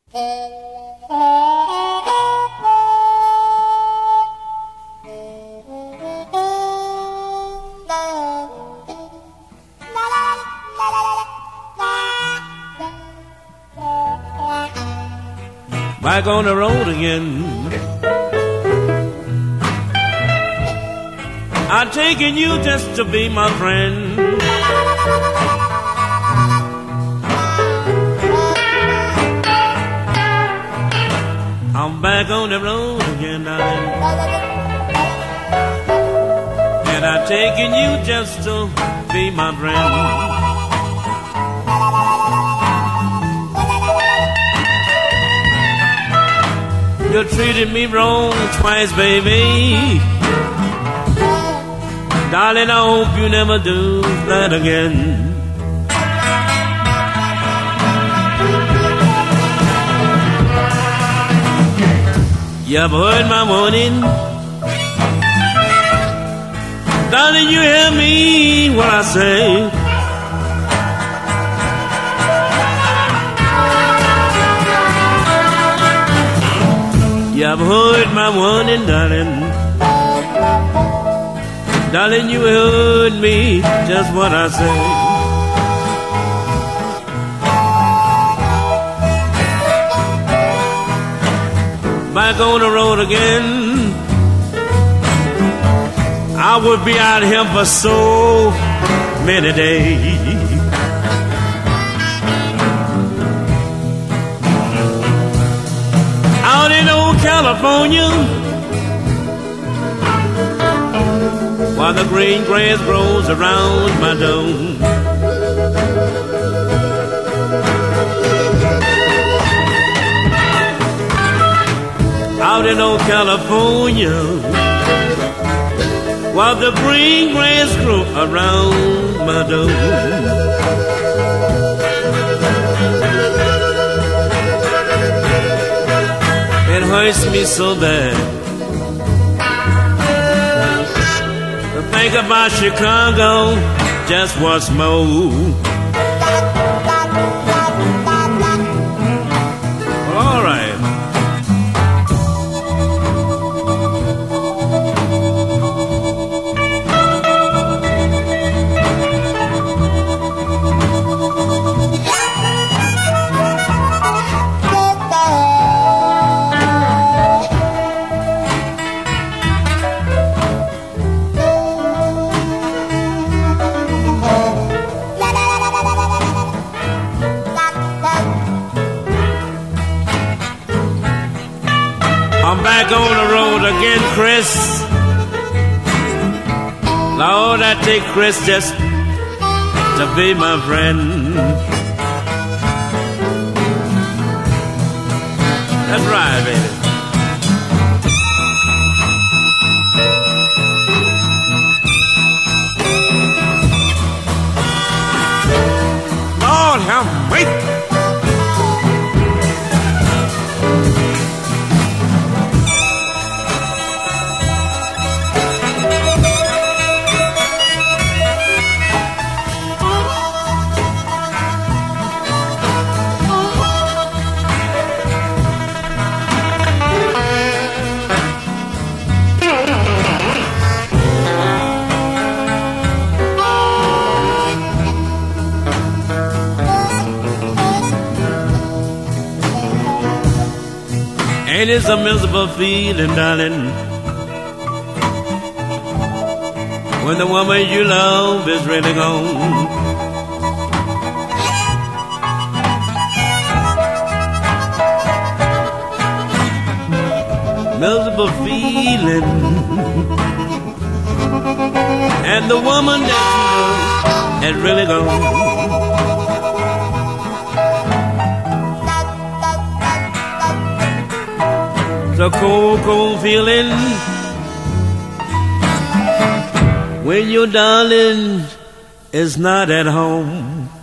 Back on the road again. I'm taking you just to be my friend. I'm back on the road again, darling. And I'm taking you just to be my friend. You treated me wrong twice, baby. Darling, I hope you never do that again. You've heard my warning. Darling, you hear me what I say. You've heard my warning, darling. Darling, you heard me just what I say. Back on the road again. I would be out here for so many days. Out in old California, while the green grass grows around my dome. Out in old California, while the green grass grows around my dome. It hurts me so bad to think about Chicago just once more. All right. I'm back on the road again, Chris. Lord, I take Chris just to be my friend. That's right, baby. Lord, have mercy. And it's a miserable feeling, darling, when the woman you love is really gone. Miserable feeling, and the woman that you love is really gone. The cold, cold feeling when your darling is not at home.